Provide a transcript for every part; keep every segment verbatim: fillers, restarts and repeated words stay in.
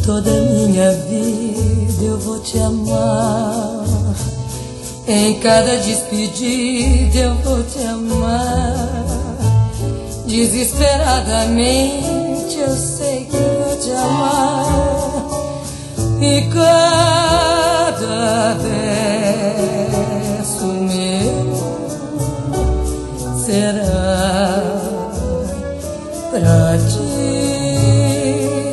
toda a minha vida eu vou te amar. Em cada despedida eu vou te amar. Desesperadamente eu sei que vou te amar. E cada verso meu será pra te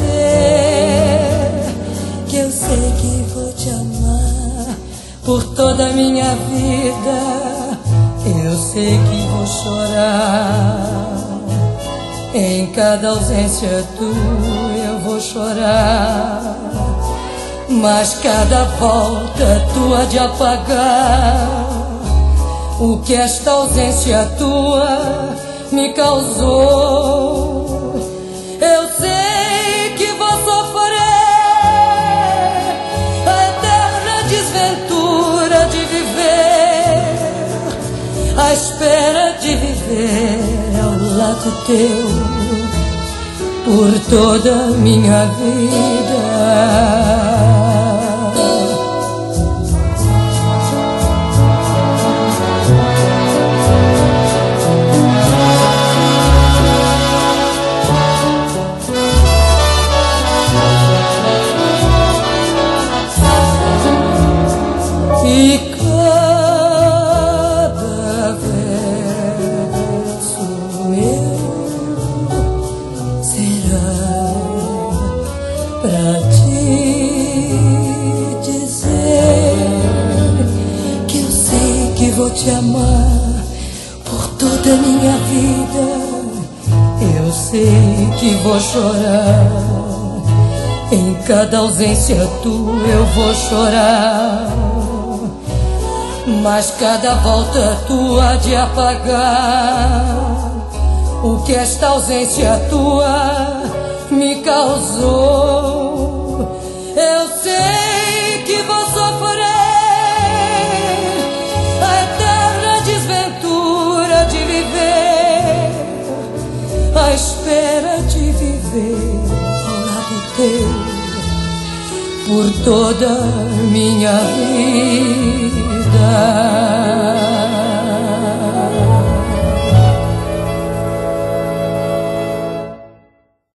dizer que eu sei que vou te amar por toda a minha vida. Eu sei que vou chorar em cada ausência tua, eu vou chorar, mas cada volta tua de apagar o que esta ausência tua me causou. Eu sei que vou sofrer a eterna desventura de viver, à espera de viver ao lado teu por toda a minha vida. E cada verso meu será pra te dizer que eu sei que vou te amar por toda a minha vida. Eu sei que vou chorar em cada ausência tua, eu vou chorar, mas cada volta tua de apagar o que esta ausência tua me causou. Eu sei que vou sofrer a eterna desventura de viver, à espera de viver ao lado teu por toda a minha vida.